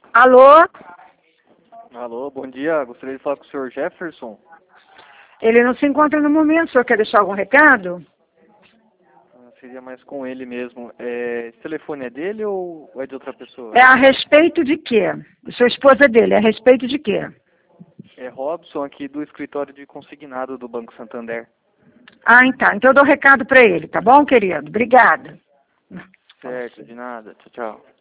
Alô? Alô, bom dia. Gostaria de falar com o senhor Jefferson. Ele não se encontra no momento. O senhor quer deixar algum recado? Seria mais com ele mesmo. Esse telefone é dele ou é de outra pessoa? É a respeito de quê? Sua esposa é dele. É a respeito de quê? É Robson, aqui do escritório de consignado do Banco Santander. Ah, então. Então eu dou recado para ele, tá bom, querido? Obrigada. Certo, de nada. Tchau, tchau.